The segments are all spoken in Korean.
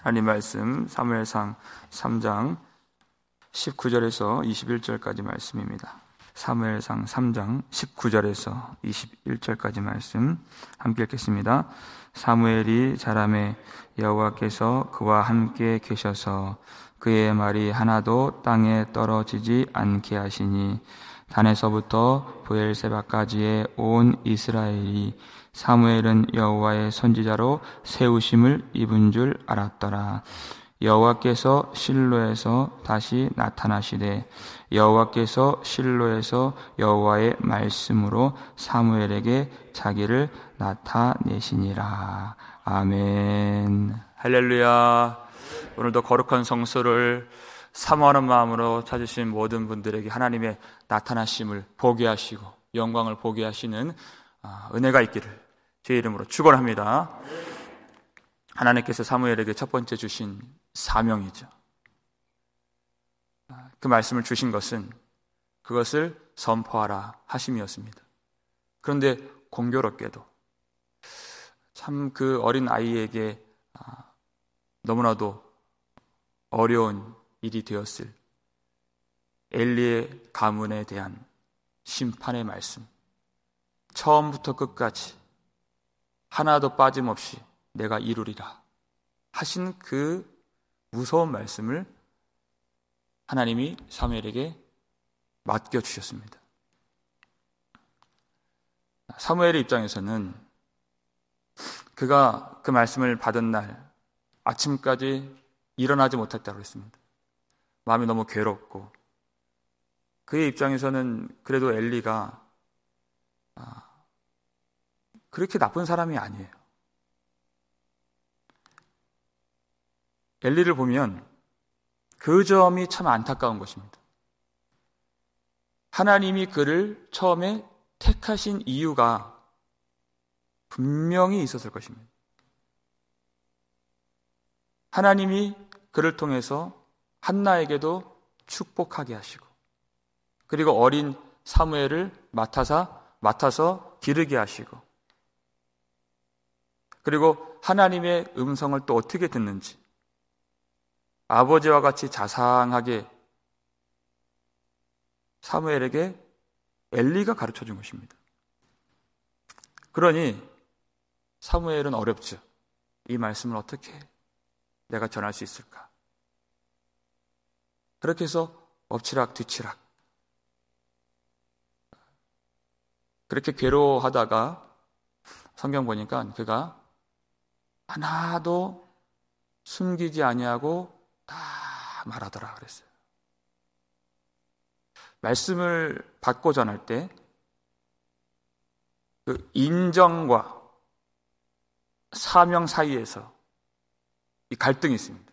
하나님 말씀 사무엘상 3장 19절에서 21절까지 말씀입니다. 사무엘상 3장 19절에서 21절까지 말씀 함께 읽겠습니다. 사무엘이 자라매 여호와께서 그와 함께 계셔서 그의 말이 하나도 땅에 떨어지지 않게 하시니 단에서부터 브엘세바까지의 온 이스라엘이 사무엘은 여호와의 선지자로 세우심을 입은 줄 알았더라. 여호와께서 실로에서 다시 나타나시되 여호와께서 실로에서 여호와의 말씀으로 사무엘에게 자기를 나타내시니라. 아멘. 할렐루야. 오늘도 거룩한 성소를 사모하는 마음으로 찾으신 모든 분들에게 하나님의 나타나심을 보게 하시고 영광을 보게 하시는 은혜가 있기를 주의 이름으로 축원합니다. 하나님께서 사무엘에게 첫 번째 주신 사명이죠. 그 말씀을 주신 것은 그것을 선포하라 하심이었습니다. 그런데 공교롭게도 참 그 어린 아이에게 너무나도 어려운 일이 되었을 엘리의 가문에 대한 심판의 말씀, 처음부터 끝까지 하나도 빠짐없이 내가 이루리라 하신 그 무서운 말씀을 하나님이 사무엘에게 맡겨주셨습니다. 사무엘의 입장에서는 그가 그 말씀을 받은 날 아침까지 일어나지 못했다고 했습니다. 마음이 너무 괴롭고, 그의 입장에서는 그래도 엘리가 그렇게 나쁜 사람이 아니에요. 엘리를 보면 그 점이 참 안타까운 것입니다. 하나님이 그를 처음에 택하신 이유가 분명히 있었을 것입니다. 하나님이 그를 통해서 한나에게도 축복하게 하시고, 그리고 어린 사무엘을 맡아서 기르게 하시고, 그리고 하나님의 음성을 또 어떻게 듣는지 아버지와 같이 자상하게 사무엘에게 엘리가 가르쳐 준 것입니다. 그러니 사무엘은 어렵죠. 이 말씀을 어떻게 내가 전할 수 있을까? 그렇게 해서 엎치락 뒤치락 그렇게 괴로워하다가 성경 보니까 그가 하나도 숨기지 아니하고 다 말하더라 그랬어요. 말씀을 받고 전할 때 그 인정과 사명 사이에서 이 갈등이 있습니다.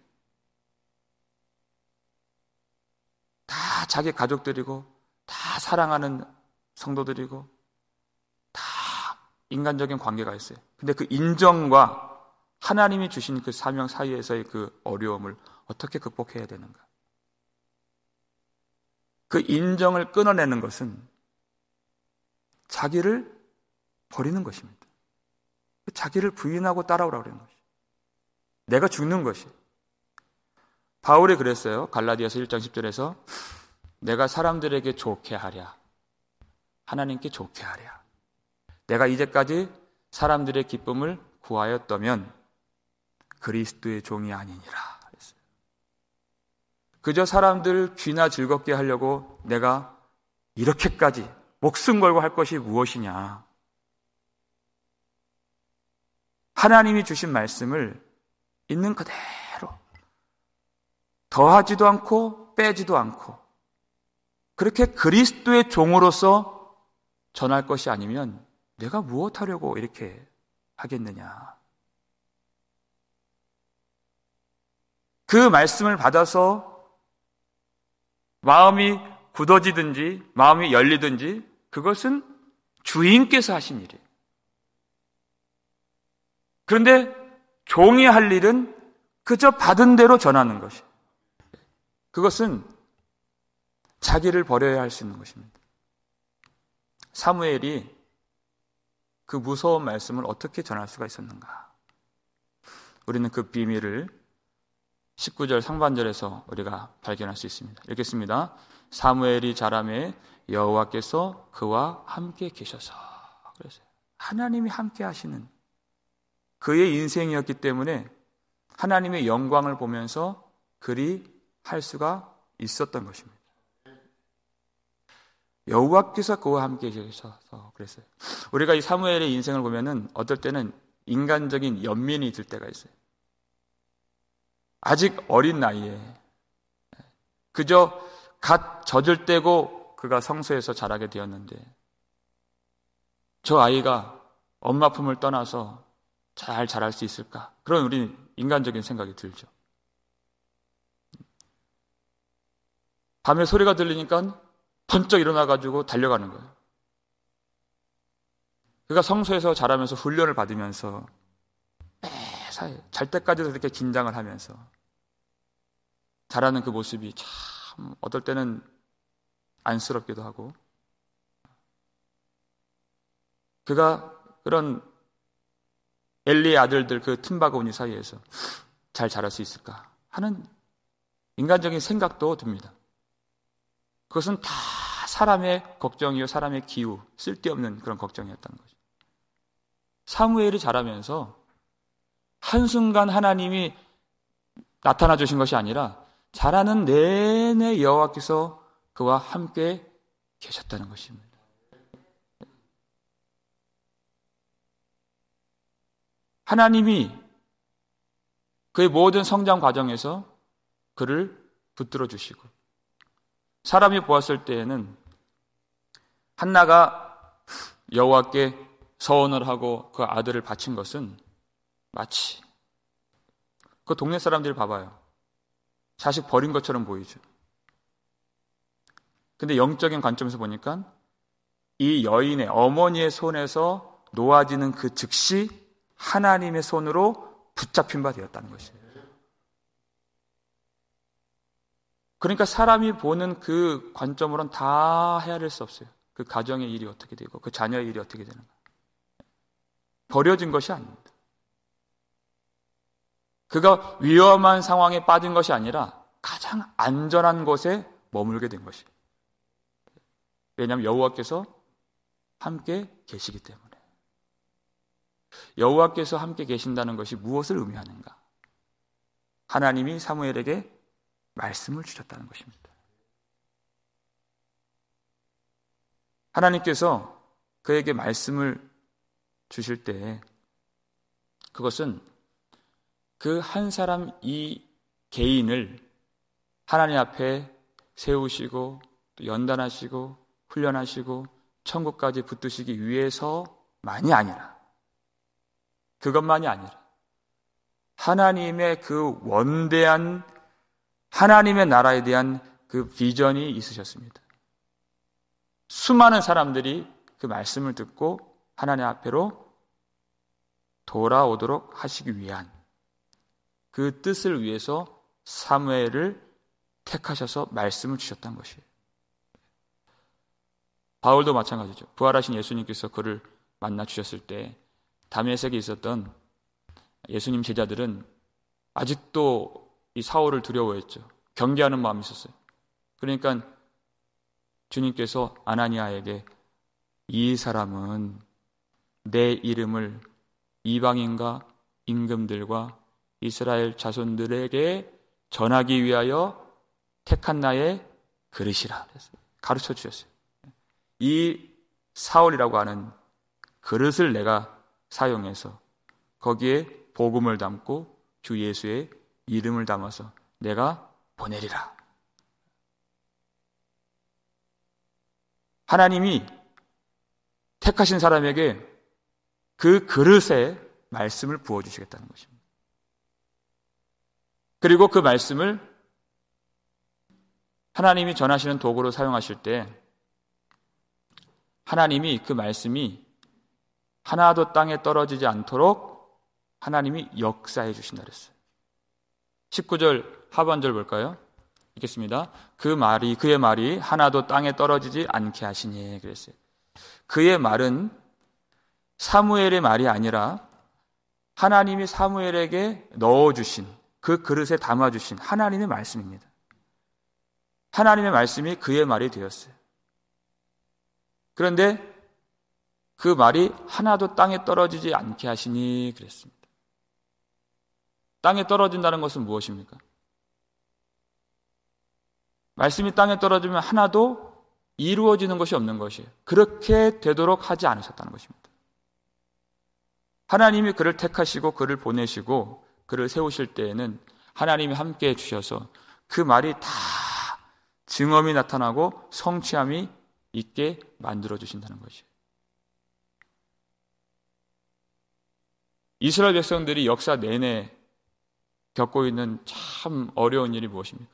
다 자기 가족들이고 다 사랑하는 성도들이고 다 인간적인 관계가 있어요. 근데 그 인정과 하나님이 주신 그 사명 사이에서의 그 어려움을 어떻게 극복해야 되는가? 그 인정을 끊어내는 것은 자기를 버리는 것입니다. 자기를 부인하고 따라오라고 그러는 것이죠. 내가 죽는 것이. 바울이 그랬어요. 갈라디아서 1장 10절에서 내가 사람들에게 좋게 하랴, 하나님께 좋게 하랴. 내가 이제까지 사람들의 기쁨을 구하였다면 그리스도의 종이 아니니라. 그저 사람들 귀나 즐겁게 하려고 내가 이렇게까지 목숨 걸고 할 것이 무엇이냐. 하나님이 주신 말씀을 있는 그대로 더하지도 않고 빼지도 않고 그렇게 그리스도의 종으로서 전할 것이 아니면 내가 무엇하려고 이렇게 하겠느냐. 그 말씀을 받아서 마음이 굳어지든지 마음이 열리든지 그것은 주인께서 하신 일이에요. 그런데 종이 할 일은 그저 받은 대로 전하는 것이에요. 그것은 자기를 버려야 할 수 있는 것입니다. 사무엘이 그 무서운 말씀을 어떻게 전할 수가 있었는가? 우리는 그 비밀을 19절 상반절에서 우리가 발견할 수 있습니다. 읽겠습니다. 사무엘이 자라매 여호와께서 그와 함께 계셔서. 그래서 하나님이 함께 하시는 그의 인생이었기 때문에 하나님의 영광을 보면서 그리 할 수가 있었던 것입니다. 여호와께서 그와 함께 계셔서 그랬어요. 우리가 이 사무엘의 인생을 보면은 어떨 때는 인간적인 연민이 들 때가 있어요. 아직 어린 나이에 그저 갓 젖을 떼고 그가 성소에서 자라게 되었는데 저 아이가 엄마 품을 떠나서 잘 자랄 수 있을까? 그런 우리 인간적인 생각이 들죠. 밤에 소리가 들리니까 번쩍 일어나가지고 달려가는 거예요. 그가 성소에서 자라면서 훈련을 받으면서 매사에 잘 때까지도 그렇게 긴장을 하면서 자라는 그 모습이 참 어떨 때는 안쓰럽기도 하고 그가 그런 엘리의 아들들 그 틈바구니 사이에서 잘 자랄 수 있을까 하는 인간적인 생각도 듭니다. 그것은 다 사람의 걱정이요 사람의 기우, 쓸데없는 그런 걱정이었다는 거죠. 사무엘이 자라면서 한순간 하나님이 나타나 주신 것이 아니라 자라는 내내 여호와께서 그와 함께 계셨다는 것입니다. 하나님이 그의 모든 성장 과정에서 그를 붙들어 주시고 사람이 보았을 때에는 한나가 여호와께 서원을 하고 그 아들을 바친 것은 마치 그 동네 사람들이 봐봐요. 자식 버린 것처럼 보이죠. 근데 영적인 관점에서 보니까 이 여인의 어머니의 손에서 놓아지는 그 즉시 하나님의 손으로 붙잡힌 바 되었다는 것이에요. 그러니까 사람이 보는 그 관점으로는 다 헤아릴 수 없어요. 그 가정의 일이 어떻게 되고 그 자녀의 일이 어떻게 되는가. 버려진 것이 아닙니다. 그가 위험한 상황에 빠진 것이 아니라 가장 안전한 곳에 머물게 된 것이에요. 왜냐하면 여호와께서 함께 계시기 때문에. 여호와께서 함께 계신다는 것이 무엇을 의미하는가? 하나님이 사무엘에게 말씀을 주셨다는 것입니다. 하나님께서 그에게 말씀을 주실 때 그것은 그 한 사람 이 개인을 하나님 앞에 세우시고 또 연단하시고 훈련하시고 천국까지 붙드시기 위해서만이 아니라 그것만이 아니라 하나님의 그 원대한 하나님의 나라에 대한 그 비전이 있으셨습니다. 수많은 사람들이 그 말씀을 듣고 하나님 앞으로 돌아오도록 하시기 위한 그 뜻을 위해서 사무엘을 택하셔서 말씀을 주셨다는 것이에요. 바울도 마찬가지죠. 부활하신 예수님께서 그를 만나 주셨을 때 다메섹에 있었던 예수님 제자들은 아직도 이 사울을 두려워했죠. 경계하는 마음이 있었어요. 그러니까 주님께서 아나니아에게 이 사람은 내 이름을 이방인과 임금들과 이스라엘 자손들에게 전하기 위하여 택한 나의 그릇이라 가르쳐 주셨어요. 이 사울이라고 하는 그릇을 내가 사용해서 거기에 복음을 담고 주 예수의 이름을 담아서 내가 보내리라. 하나님이 택하신 사람에게 그 그릇에 말씀을 부어주시겠다는 것입니다. 그리고 그 말씀을 하나님이 전하시는 도구로 사용하실 때 하나님이 그 말씀이 하나도 땅에 떨어지지 않도록 하나님이 역사해 주신다 그랬어요. 19절 하반절 볼까요? 읽겠습니다. 그의 말이 하나도 땅에 떨어지지 않게 하시니 그랬어요. 그의 말은 사무엘의 말이 아니라 하나님이 사무엘에게 넣어주신 그 그릇에 담아주신 하나님의 말씀입니다. 하나님의 말씀이 그의 말이 되었어요. 그런데 그 말이 하나도 땅에 떨어지지 않게 하시니 그랬습니다. 땅에 떨어진다는 것은 무엇입니까? 말씀이 땅에 떨어지면 하나도 이루어지는 것이 없는 것이에요. 그렇게 되도록 하지 않으셨다는 것입니다. 하나님이 그를 택하시고 그를 보내시고 그를 세우실 때에는 하나님이 함께해 주셔서 그 말이 다 증언이 나타나고 성취함이 있게 만들어 주신다는 것이에요. 이스라엘 백성들이 역사 내내 겪고 있는 참 어려운 일이 무엇입니까?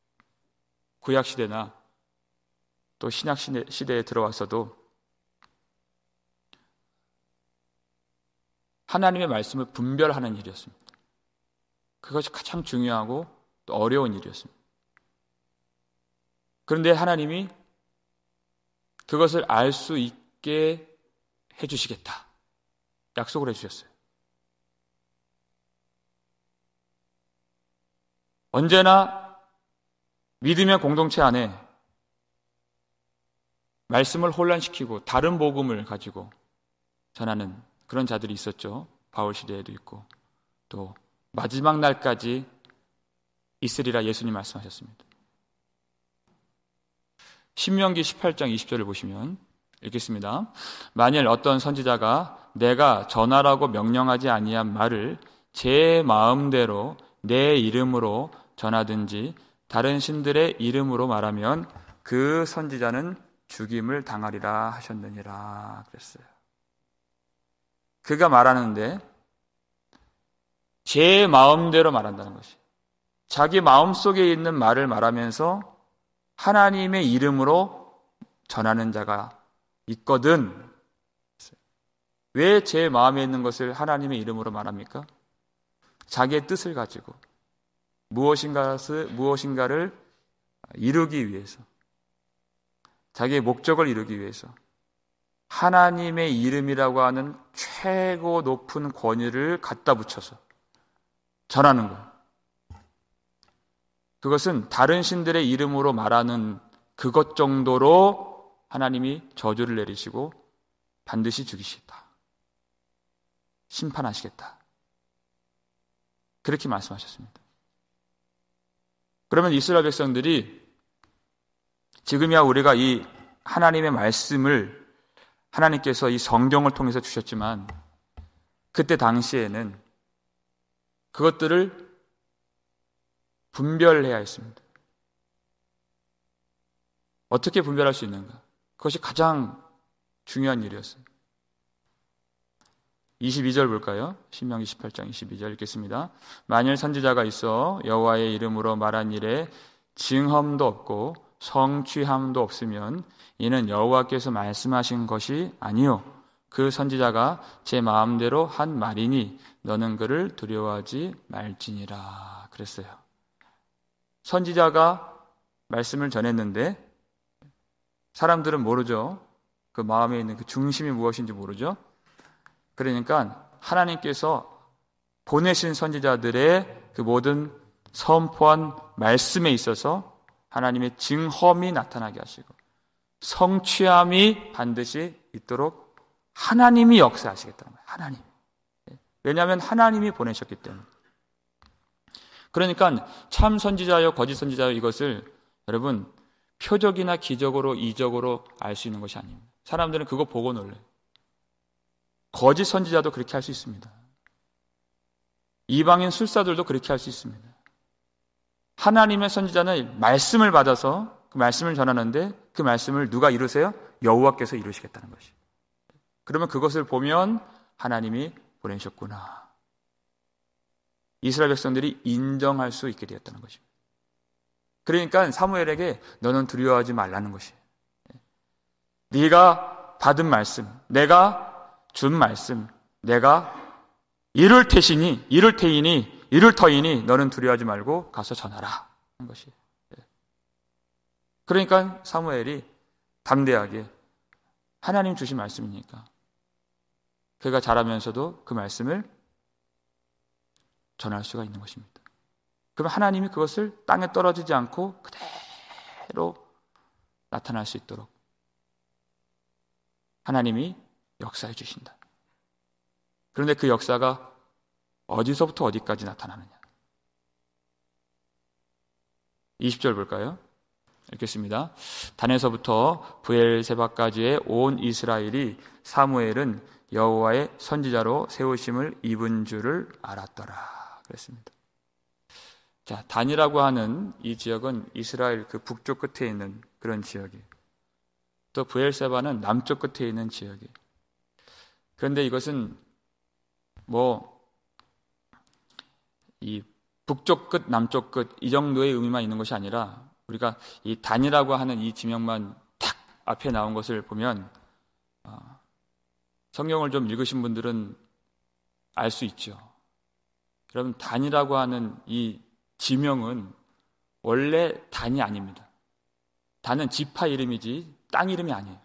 구약시대나 또 신약시대에 들어와서도 하나님의 말씀을 분별하는 일이었습니다. 그것이 가장 중요하고 또 어려운 일이었습니다. 그런데 하나님이 그것을 알 수 있게 해주시겠다. 약속을 해주셨어요. 언제나 믿음의 공동체 안에 말씀을 혼란시키고 다른 복음을 가지고 전하는 그런 자들이 있었죠. 바울 시대에도 있고 또 마지막 날까지 있으리라 예수님 말씀하셨습니다. 신명기 18장 20절을 보시면 읽겠습니다. 만일 어떤 선지자가 내가 전하라고 명령하지 아니한 말을 제 마음대로 내 이름으로 전하든지 다른 신들의 이름으로 말하면 그 선지자는 죽임을 당하리라 하셨느니라 그랬어요. 그가 말하는데 제 마음대로 말한다는 것이 자기 마음속에 있는 말을 말하면서 하나님의 이름으로 전하는 자가 있거든. 왜 제 마음에 있는 것을 하나님의 이름으로 말합니까? 자기의 뜻을 가지고 무엇인가를 이루기 위해서, 자기의 목적을 이루기 위해서 하나님의 이름이라고 하는 최고 높은 권위를 갖다 붙여서 전하는 것. 그것은 다른 신들의 이름으로 말하는 그것 정도로 하나님이 저주를 내리시고 반드시 죽이시겠다. 심판하시겠다. 그렇게 말씀하셨습니다. 그러면 이스라엘 백성들이 지금이야 우리가 이 하나님의 말씀을 하나님께서 이 성경을 통해서 주셨지만 그때 당시에는 그것들을 분별해야 했습니다. 어떻게 분별할 수 있는가? 그것이 가장 중요한 일이었어요. 22절 볼까요? 신명기 18장 22절 읽겠습니다. 만일 선지자가 있어 여호와의 이름으로 말한 일에 증험도 없고 성취함도 없으면 이는 여호와께서 말씀하신 것이 아니요 그 선지자가 제 마음대로 한 말이니 너는 그를 두려워하지 말지니라 그랬어요. 선지자가 말씀을 전했는데 사람들은 모르죠. 그 마음에 있는 그 중심이 무엇인지 모르죠. 그러니까 하나님께서 보내신 선지자들의 그 모든 선포한 말씀에 있어서 하나님의 증험이 나타나게 하시고 성취함이 반드시 있도록 하나님이 역사하시겠다는 거예요. 하나님. 왜냐하면 하나님이 보내셨기 때문에. 그러니까 참 선지자요 거짓 선지자요 이것을 여러분 표적이나 기적으로 이적으로 알 수 있는 것이 아닙니다. 사람들은 그거 보고 놀래요. 거짓 선지자도 그렇게 할 수 있습니다. 이방인 술사들도 그렇게 할 수 있습니다. 하나님의 선지자는 말씀을 받아서 그 말씀을 전하는데 그 말씀을 누가 이루세요? 여호와께서 이루시겠다는 것이. 그러면 그것을 보면 하나님이 보내셨구나. 이스라엘 백성들이 인정할 수 있게 되었다는 것입니다. 그러니까 사무엘에게 너는 두려워하지 말라는 것이에요. 네가 받은 말씀, 내가 준 말씀, 내가 이를 테이니 이를 터이니 너는 두려워하지 말고 가서 전하라 하는 것이에요. 그러니까 사무엘이 담대하게 하나님 주신 말씀이니까 그가 자라면서도 그 말씀을 전할 수가 있는 것입니다. 그럼 하나님이 그것을 땅에 떨어지지 않고 그대로 나타날 수 있도록 하나님이 역사해 주신다. 그런데 그 역사가 어디서부터 어디까지 나타나느냐? 20절 볼까요? 읽겠습니다. 단에서부터 브엘세바까지의 온 이스라엘이 사무엘은 여호와의 선지자로 세우심을 입은 줄을 알았더라. 그랬습니다. 자, 단이라고 하는 이 지역은 이스라엘 그 북쪽 끝에 있는 그런 지역이에요. 또 브엘세바는 남쪽 끝에 있는 지역이에요. 그런데 이것은 이 북쪽 끝, 남쪽 끝 이 정도의 의미만 있는 것이 아니라 우리가 이 단이라고 하는 이 지명만 탁 앞에 나온 것을 보면 성경을 좀 읽으신 분들은 알 수 있죠. 여러분, 단이라고 하는 이 지명은 원래 단이 아닙니다. 단은 지파 이름이지 땅 이름이 아니에요.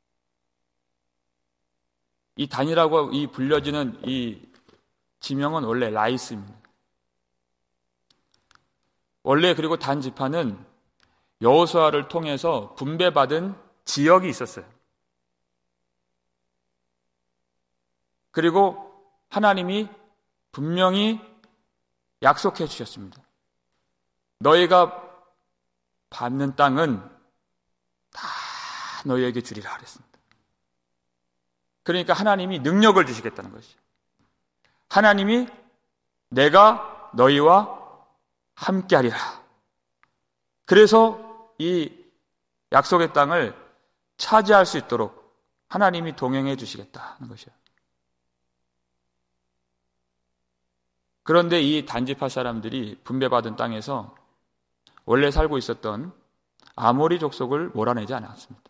이 단이라고 이 불려지는 이 지명은 원래 라이스입니다. 원래 그리고 단 지파는 여호수아를 통해서 분배받은 지역이 있었어요. 그리고 하나님이 분명히 약속해 주셨습니다. 너희가 받는 땅은 다 너희에게 주리라 그랬습니다. 그러니까 하나님이 능력을 주시겠다는 것이죠. 하나님이 내가 너희와 함께하리라. 그래서 이 약속의 땅을 차지할 수 있도록 하나님이 동행해 주시겠다는 것이에요. 그런데 이 단지파 사람들이 분배받은 땅에서 원래 살고 있었던 아모리 족속을 몰아내지 않았습니다.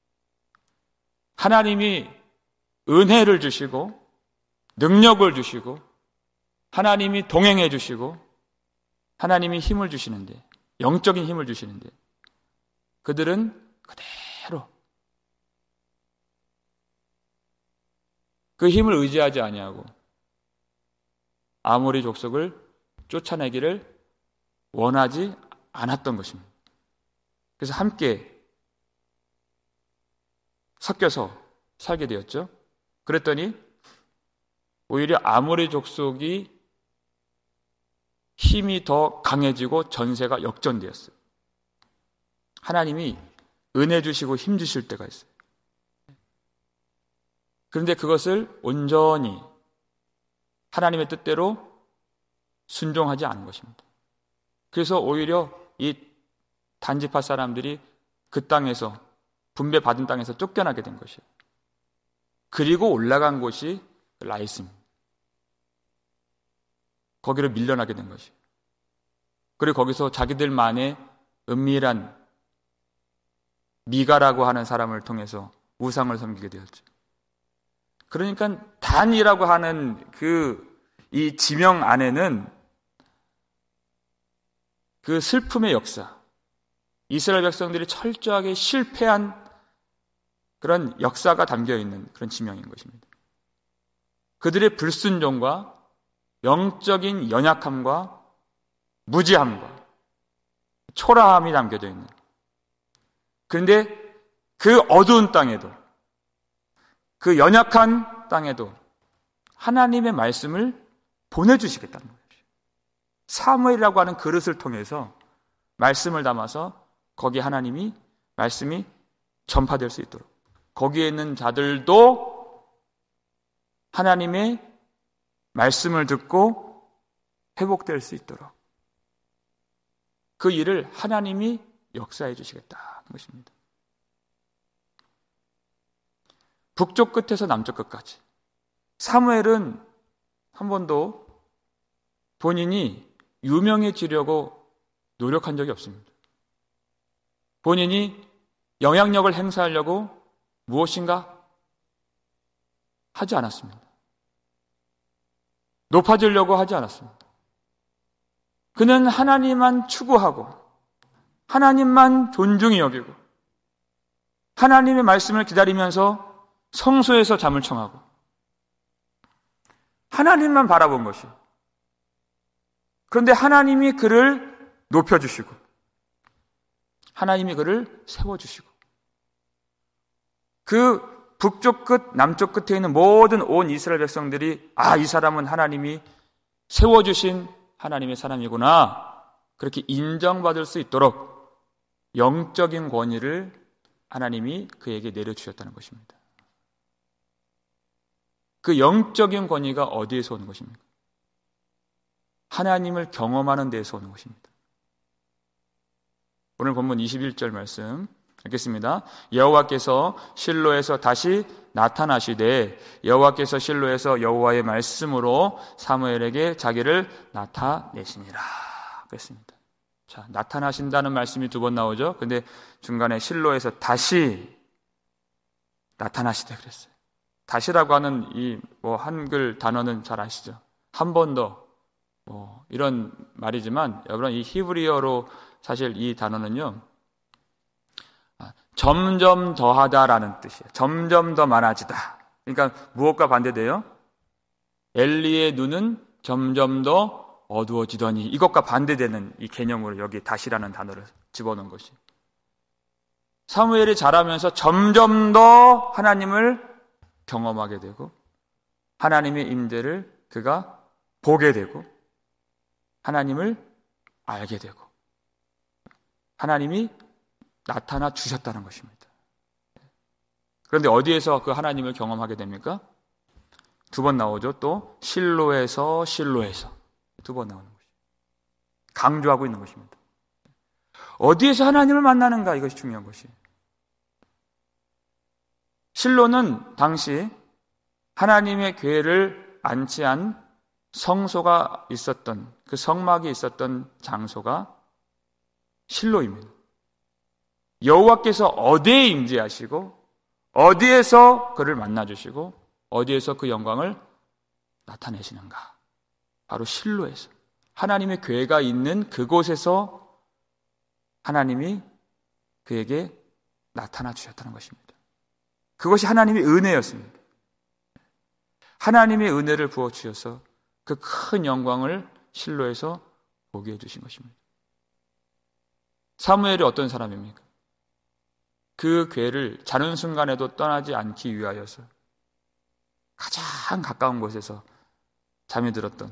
하나님이 은혜를 주시고 능력을 주시고 하나님이 동행해 주시고 하나님이 힘을 주시는데, 영적인 힘을 주시는데 그들은 그대로 그 힘을 의지하지 아니하고 아모리 족속을 쫓아내기를 원하지 않았던 것입니다. 그래서 함께 섞여서 살게 되었죠. 그랬더니 오히려 아모리 족속이 힘이 더 강해지고 전세가 역전되었어요. 하나님이 은혜 주시고 힘 주실 때가 있어요. 그런데 그것을 온전히 하나님의 뜻대로 순종하지 않은 것입니다. 그래서 오히려 이 단지파 사람들이 그 땅에서 분배받은 땅에서 쫓겨나게 된 것이에요. 그리고 올라간 곳이 라이스입니다. 거기로 밀려나게 된 것이에요. 그리고 거기서 자기들만의 은밀한 미가라고 하는 사람을 통해서 우상을 섬기게 되었죠. 그러니까 단이라고 하는 이 지명 안에는 그 슬픔의 역사, 이스라엘 백성들이 철저하게 실패한 그런 역사가 담겨있는 그런 지명인 것입니다. 그들의 불순종과 영적인 연약함과 무지함과 초라함이 담겨져 있는, 그런데 그 어두운 땅에도, 그 연약한 땅에도 하나님의 말씀을 보내주시겠다는 거예요. 사무엘이라고 하는 그릇을 통해서 말씀을 담아서 거기에 하나님이 말씀이 전파될 수 있도록, 거기에 있는 자들도 하나님의 말씀을 듣고 회복될 수 있도록 그 일을 하나님이 역사해 주시겠다는 것입니다. 북쪽 끝에서 남쪽 끝까지 사무엘은 한 번도 본인이 유명해지려고 노력한 적이 없습니다. 본인이 영향력을 행사하려고 무엇인가 하지 않았습니다. 높아지려고 하지 않았습니다. 그는 하나님만 추구하고 하나님만 존중히 여기고 하나님의 말씀을 기다리면서 성소에서 잠을 청하고 하나님만 바라본 것이, 그런데 하나님이 그를 높여주시고 하나님이 그를 세워주시고 그 북쪽 끝, 남쪽 끝에 있는 모든 온 이스라엘 백성들이 이 사람은 하나님이 세워주신 하나님의 사람이구나, 그렇게 인정받을 수 있도록 영적인 권위를 하나님이 그에게 내려주셨다는 것입니다. 그 영적인 권위가 어디에서 오는 것입니까? 하나님을 경험하는 데에서 오는 것입니다. 오늘 본문 21절 말씀 읽겠습니다. 여호와께서 실로에서 다시 나타나시되 여호와께서 실로에서 여호와의 말씀으로 사무엘에게 자기를 나타내시니라 그랬습니다. 자, 나타나신다는 말씀이 두 번 나오죠. 근데 중간에 실로에서 다시 나타나시되 그랬어요. 다시라고 하는 이 한글 단어는 잘 아시죠? 한 번 더 이런 말이지만 여러분, 이 히브리어로 사실 이 단어는요, 점점 더하다라는 뜻이에요. 점점 더 많아지다. 그러니까 무엇과 반대돼요? 엘리의 눈은 점점 더 어두워지더니, 이것과 반대되는 이 개념으로 여기 다시라는 단어를 집어넣은 것이, 사무엘이 자라면서 점점 더 하나님을 경험하게 되고 하나님의 임재를 그가 보게 되고 하나님을 알게 되고 하나님이 나타나 주셨다는 것입니다. 그런데 어디에서 그 하나님을 경험하게 됩니까? 두 번 나오죠. 또 실로에서 두 번 나오는 것입니다. 강조하고 있는 것입니다. 어디에서 하나님을 만나는가, 이것이 중요한 것이에요. 실로는 당시 하나님의 궤를 안치한 성소가 있었던, 그 성막이 있었던 장소가 실로입니다. 여호와께서 어디에 임재하시고 어디에서 그를 만나주시고 어디에서 그 영광을 나타내시는가? 바로 실로에서, 하나님의 궤가 있는 그곳에서 하나님이 그에게 나타나 주셨다는 것입니다. 그것이 하나님의 은혜였습니다. 하나님의 은혜를 부어주셔서 그 큰 영광을 실로에서 보게 해주신 것입니다. 사무엘이 어떤 사람입니까? 그 궤를 자는 순간에도 떠나지 않기 위하여서 가장 가까운 곳에서 잠이 들었던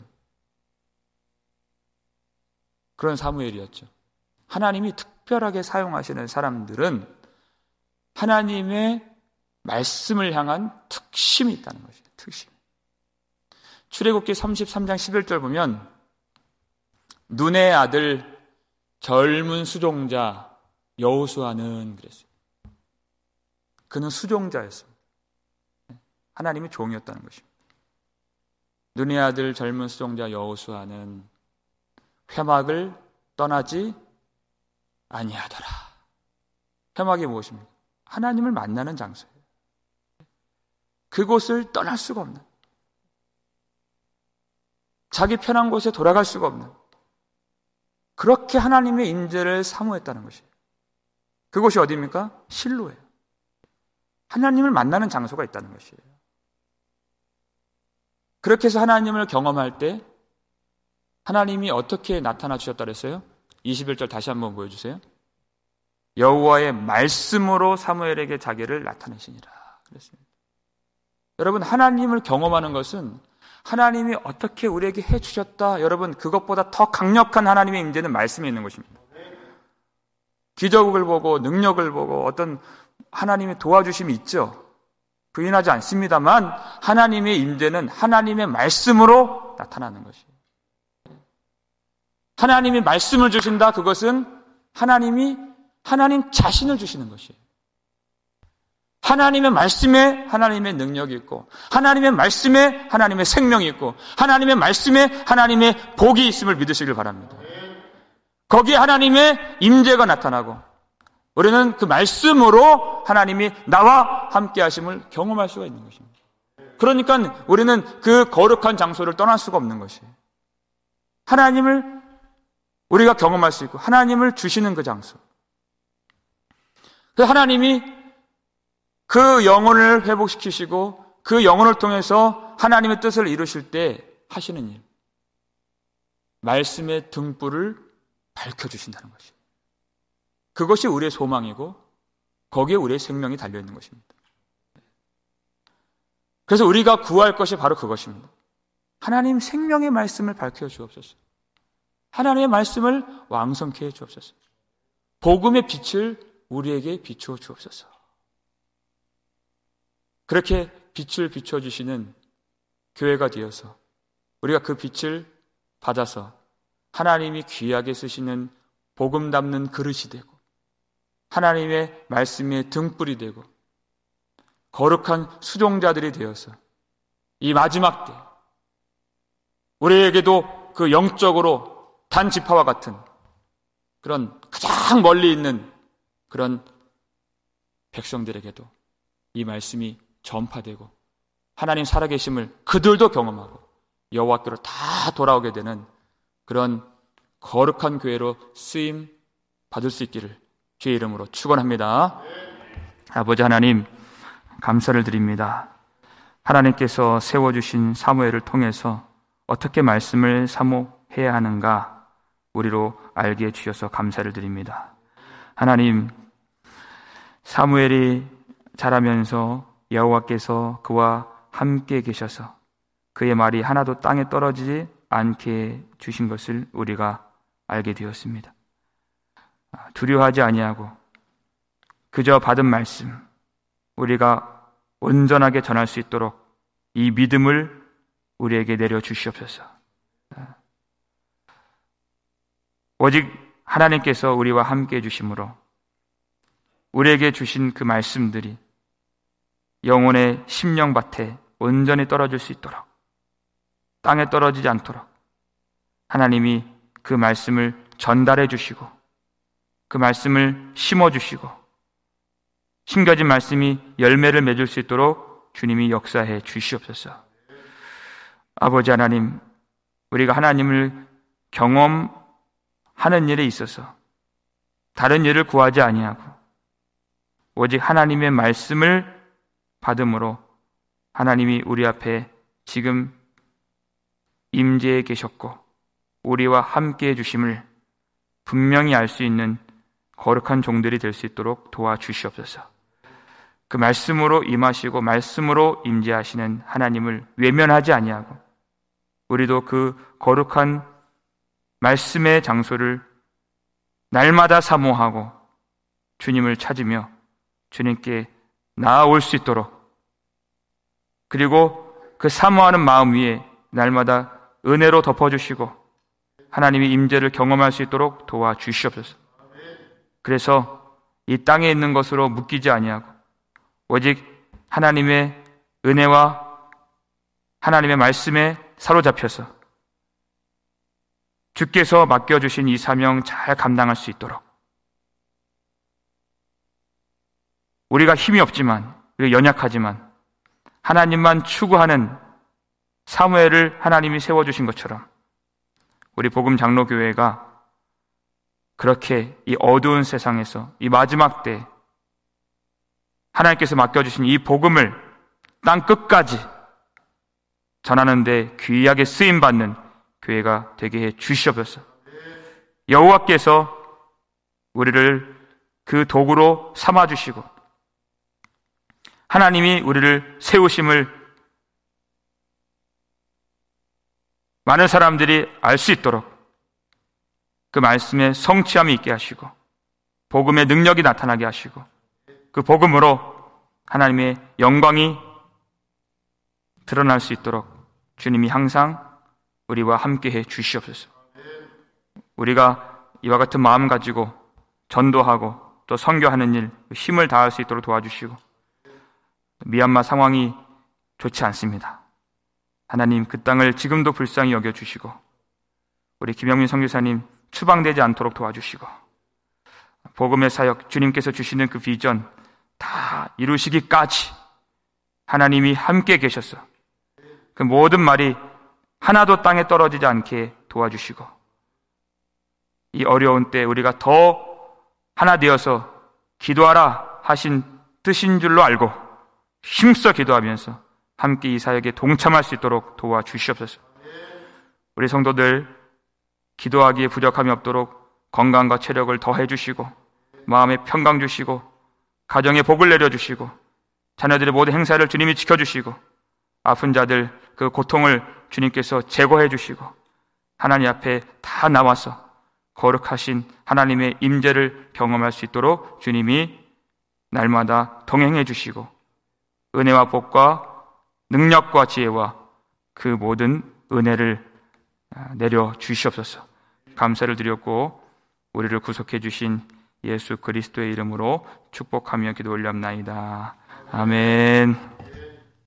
그런 사무엘이었죠. 하나님이 특별하게 사용하시는 사람들은 하나님의 말씀을 향한 특심이 있다는 것이에요. 특심. 출애굽기 33장 11절 보면 눈의 아들 젊은 수종자 여호수아는 그랬어요. 그는 수종자였습니다. 하나님의 종이었다는 것입니다. 눈의 아들 젊은 수종자 여호수아는 회막을 떠나지 아니하더라. 회막이 무엇입니까? 하나님을 만나는 장소예요. 그곳을 떠날 수가 없는, 자기 편한 곳에 돌아갈 수가 없는, 그렇게 하나님의 임재를 사모했다는 것이에요. 그곳이 어디입니까? 실로예요. 하나님을 만나는 장소가 있다는 것이에요. 그렇게 해서 하나님을 경험할 때 하나님이 어떻게 나타나 주셨다 그랬어요? 21절 다시 한번 보여주세요. 여호와의 말씀으로 사무엘에게 자기를 나타내시니라 그랬습니다. 여러분, 하나님을 경험하는 것은 하나님이 어떻게 우리에게 해주셨다, 여러분, 그것보다 더 강력한 하나님의 임재는 말씀에 있는 것입니다. 기적을 보고 능력을 보고 어떤 하나님의 도와주심이 있죠. 부인하지 않습니다만 하나님의 임재는 하나님의 말씀으로 나타나는 것이에요. 하나님이 말씀을 주신다, 그것은 하나님이 하나님 자신을 주시는 것이에요. 하나님의 말씀에 하나님의 능력이 있고 하나님의 말씀에 하나님의 생명이 있고 하나님의 말씀에 하나님의 복이 있음을 믿으시길 바랍니다. 거기에 하나님의 임재가 나타나고 우리는 그 말씀으로 하나님이 나와 함께 하심을 경험할 수가 있는 것입니다. 그러니까 우리는 그 거룩한 장소를 떠날 수가 없는 것이에요. 하나님을 우리가 경험할 수 있고 하나님을 주시는 그 장소, 하나님이 그 영혼을 회복시키시고 그 영혼을 통해서 하나님의 뜻을 이루실 때 하시는 일, 말씀의 등불을 밝혀주신다는 것이에요. 그것이 우리의 소망이고 거기에 우리의 생명이 달려있는 것입니다. 그래서 우리가 구할 것이 바로 그것입니다. 하나님 생명의 말씀을 밝혀주옵소서. 하나님의 말씀을 왕성케 해주옵소서. 복음의 빛을 우리에게 비추어 주옵소서. 그렇게 빛을 비춰주시는 교회가 되어서 우리가 그 빛을 받아서 하나님이 귀하게 쓰시는 복음 담는 그릇이 되고 하나님의 말씀의 등불이 되고 거룩한 수종자들이 되어서 이 마지막 때 우리에게도 그 영적으로 단지파와 같은 그런 가장 멀리 있는 그런 백성들에게도 이 말씀이 전파되고 하나님 살아계심을 그들도 경험하고 여호와께로 다 돌아오게 되는 그런 거룩한 교회로 쓰임 받을 수 있기를 주의 이름으로 축원합니다. 아버지 하나님 감사를 드립니다. 하나님께서 세워주신 사무엘을 통해서 어떻게 말씀을 사모해야 하는가 우리로 알게 해주셔서 감사를 드립니다. 하나님, 사무엘이 자라면서 여호와께서 그와 함께 계셔서 그의 말이 하나도 땅에 떨어지지 않게 주신 것을 우리가 알게 되었습니다. 두려워하지 아니하고 그저 받은 말씀 우리가 온전하게 전할 수 있도록 이 믿음을 우리에게 내려주시옵소서. 오직 하나님께서 우리와 함께 해주심으로 우리에게 주신 그 말씀들이 영혼의 심령밭에 온전히 떨어질 수 있도록 땅에 떨어지지 않도록 하나님이 그 말씀을 전달해 주시고 그 말씀을 심어 주시고 심겨진 말씀이 열매를 맺을 수 있도록 주님이 역사해 주시옵소서. 아버지 하나님, 우리가 하나님을 경험하는 일에 있어서 다른 일을 구하지 아니하고 오직 하나님의 말씀을 받음으로 하나님이 우리 앞에 지금 임재해 계셨고 우리와 함께 해주심을 분명히 알 수 있는 거룩한 종들이 될 수 있도록 도와주시옵소서. 그 말씀으로 임하시고 말씀으로 임재하시는 하나님을 외면하지 아니하고 우리도 그 거룩한 말씀의 장소를 날마다 사모하고 주님을 찾으며 주님께 나아올 수 있도록 그리고 그 사모하는 마음 위에 날마다 은혜로 덮어주시고 하나님의 임재를 경험할 수 있도록 도와주시옵소서. 그래서 이 땅에 있는 것으로 묶이지 아니하고 오직 하나님의 은혜와 하나님의 말씀에 사로잡혀서 주께서 맡겨주신 이 사명 잘 감당할 수 있도록 우리가 힘이 없지만 우리가 연약하지만 하나님만 추구하는 사무엘을 하나님이 세워주신 것처럼 우리 복음 장로교회가 그렇게 이 어두운 세상에서 이 마지막 때 하나님께서 맡겨주신 이 복음을 땅 끝까지 전하는 데 귀하게 쓰임받는 교회가 되게 해 주시옵소서. 여호와께서 우리를 그 도구로 삼아주시고 하나님이 우리를 세우심을 많은 사람들이 알 수 있도록 그 말씀에 성취함이 있게 하시고 복음의 능력이 나타나게 하시고 그 복음으로 하나님의 영광이 드러날 수 있도록 주님이 항상 우리와 함께해 주시옵소서. 우리가 이와 같은 마음 가지고 전도하고 또 선교하는 일 힘을 다할 수 있도록 도와주시고 미얀마 상황이 좋지 않습니다. 하나님 그 땅을 지금도 불쌍히 여겨주시고 우리 김영민 선교사님 추방되지 않도록 도와주시고 복음의 사역 주님께서 주시는 그 비전 다 이루시기까지 하나님이 함께 계셔서 그 모든 말이 하나도 땅에 떨어지지 않게 도와주시고 이 어려운 때 우리가 더 하나 되어서 기도하라 하신 뜻인 줄로 알고 힘써 기도하면서 함께 이 사역에 동참할 수 있도록 도와주시옵소서. 우리 성도들 기도하기에 부족함이 없도록 건강과 체력을 더해 주시고, 마음에 평강 주시고, 가정에 복을 내려 주시고, 자녀들의 모든 행사를 주님이 지켜주시고, 아픈 자들 그 고통을 주님께서 제거해 주시고, 하나님 앞에 다 나와서 거룩하신 하나님의 임재를 경험할 수 있도록 주님이 날마다 동행해 주시고, 은혜와 복과 능력과 지혜와 그 모든 은혜를 내려 주시옵소서. 감사를 드렸고 우리를 구속해 주신 예수 그리스도의 이름으로 축복하며 기도 올렸나이다. 아멘.